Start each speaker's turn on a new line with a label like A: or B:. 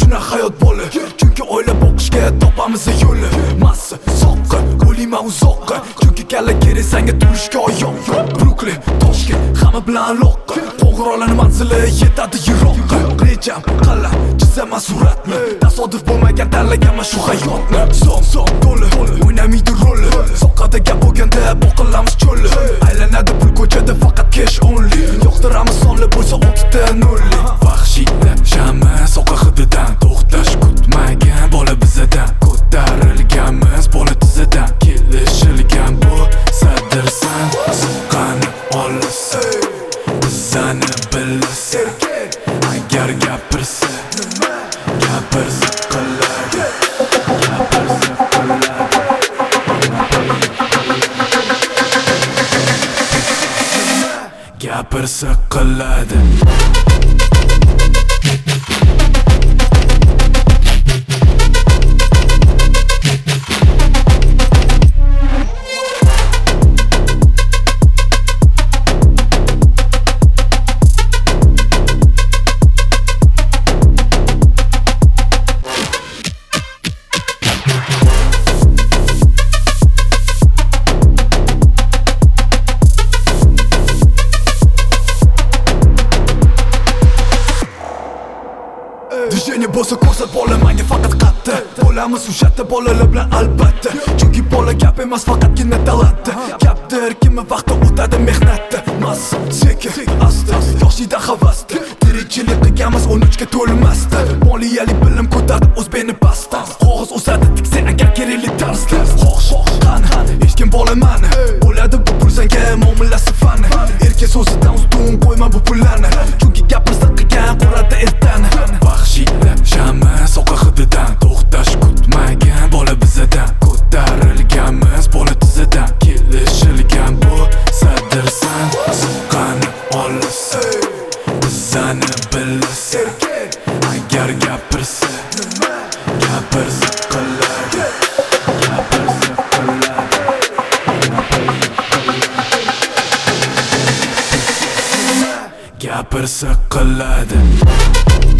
A: shuna hayot bo'li. Chunki o'ylab o'qishga topamiz yo'lni. Massa, soqqa, o'lima uzoqqa. Chunki kalla kerak senga turishga oyoq. Brooklyn, Toshkent, hamma bilan loqqa. Qo'ng'iroqlarning manzili yetadi yiroqqa. Rejam, qal'a, chizaman suratni. Tasodif bo'lmagan tanlaganman shu hayotni. So'm to'li, o'ynamaydi rolni. Soqqada gap bo'lganda boqilamiz cho'lni. Aylanadi pul ko'chada faqat cash only. Yo'qtiramiz sonli bo'lsa 60 ta nolli. Vahshiylar shami soqa hididan to'xtash kutmagan bola bizadan. Ko'tarilganmiz bola tizidan. Kelishilgan bu sadirsan. Soqqani olsa bizani bilsa. Agar gapirsa qiladi. Gapirsa qiladi. Движение bo'lsa ko'rsat bola menga faqat qatta. Bo'lamiz ushatda bolalar bilan albatta. Chunki bola gap emas faqatgina talantda. Gapdir kimni vaqti o'tadi mehnatda. Massa, sekin, asta, yoshlikda havasda. Tirikchilik qilganmiz 13 ga to'lmasda. Moliyali bilim ko'tardi o'zbekni pastda. Qog'oz o'sadi tiksa agar kerakli tarzda. Xo'sh, qani, hech kim bo'laman. Bo'ladi bu pul senga muomalasi fani. Erkak so'zidan ustun qo'yma bu pullarni. Chunki gapirsa qilgan quradi ertani. Vahshiylar shami soqa hididan to'xtash kutmagan bola bizadan. Ko'tarilganmiz bola tizidan. Kelishilgan bu sadirsan. Soqqani olsa bizani bilsa. Agar gapirsa qiladi. Gapirsa qiladi.